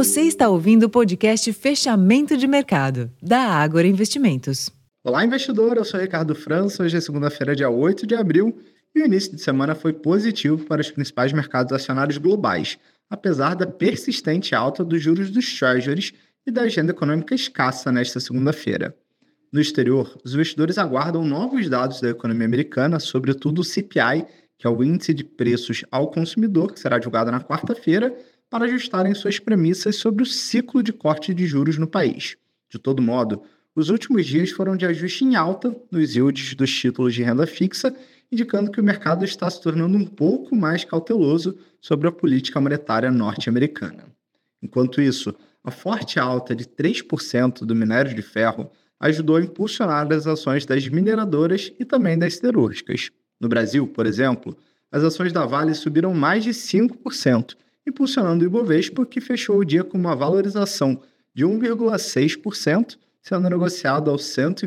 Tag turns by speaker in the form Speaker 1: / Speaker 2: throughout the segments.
Speaker 1: Você está ouvindo o podcast Fechamento de Mercado, da Ágora Investimentos.
Speaker 2: Olá, investidor! Eu sou Ricardo França. Hoje é segunda-feira, dia 8 de abril, e o início de semana foi positivo para os principais mercados acionários globais, apesar da persistente alta dos juros dos Treasuries e da agenda econômica escassa nesta segunda-feira. No exterior, os investidores aguardam novos dados da economia americana, sobretudo o CPI, que é o Índice de Preços ao Consumidor, que será divulgado na quarta-feira, para ajustarem suas premissas sobre o ciclo de corte de juros no país. De todo modo, os últimos dias foram de ajuste em alta nos yields dos títulos de renda fixa, indicando que o mercado está se tornando um pouco mais cauteloso sobre a política monetária norte-americana. Enquanto isso, a forte alta de 3% do minério de ferro ajudou a impulsionar as ações das mineradoras e também das siderúrgicas. No Brasil, por exemplo, as ações da Vale subiram mais de 5%, impulsionando o Ibovespa, que fechou o dia com uma valorização de 1,6%, sendo negociado aos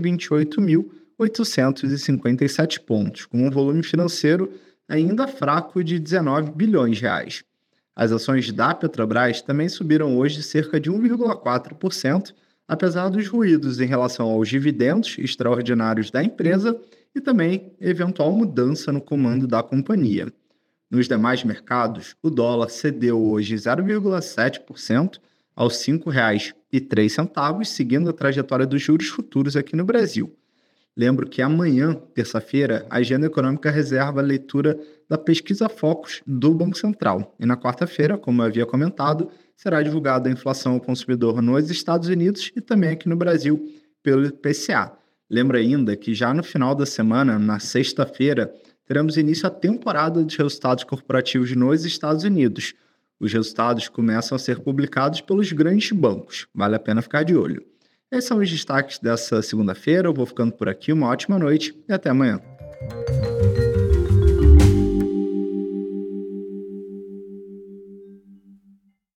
Speaker 2: 128.857 pontos, com um volume financeiro ainda fraco de 19 bilhões de reais. As ações da Petrobras também subiram hoje cerca de 1,4%, apesar dos ruídos em relação aos dividendos extraordinários da empresa e também eventual mudança no comando da companhia. Nos demais mercados, o dólar cedeu hoje 0,7% aos R$ 5,03, seguindo a trajetória dos juros futuros aqui no Brasil. Lembro que amanhã, terça-feira, a agenda econômica reserva a leitura da pesquisa Focus do Banco Central. E na quarta-feira, como eu havia comentado, será divulgada a inflação ao consumidor nos Estados Unidos e também aqui no Brasil pelo IPCA. Lembro ainda que já no final da semana, na sexta-feira, teremos início a temporada de resultados corporativos nos Estados Unidos. Os resultados começam a ser publicados pelos grandes bancos. Vale a pena ficar de olho. Esses são os destaques dessa segunda-feira. Eu vou ficando por aqui. Uma ótima noite e até amanhã.